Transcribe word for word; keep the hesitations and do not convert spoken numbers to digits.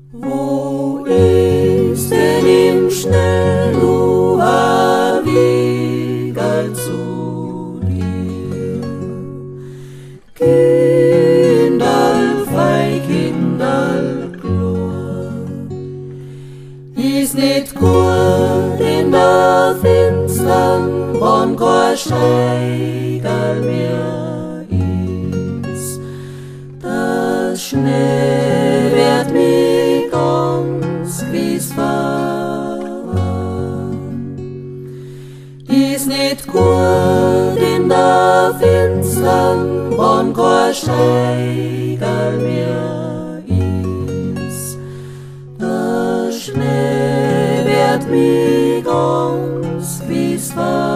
Wo ist denn im Schnee nur ein Weg zu dir? Kinderl, fei Kinderl, klar. Ist nicht gut in der finstern, wann kein Steigerl mehr ist. Das Schnee wird mich ganz gewiss verwandt. Ist nicht gut in der finstern, wann kein Steigerl mehr ist. Der Schnee wird mich ganz gewiss verwandt.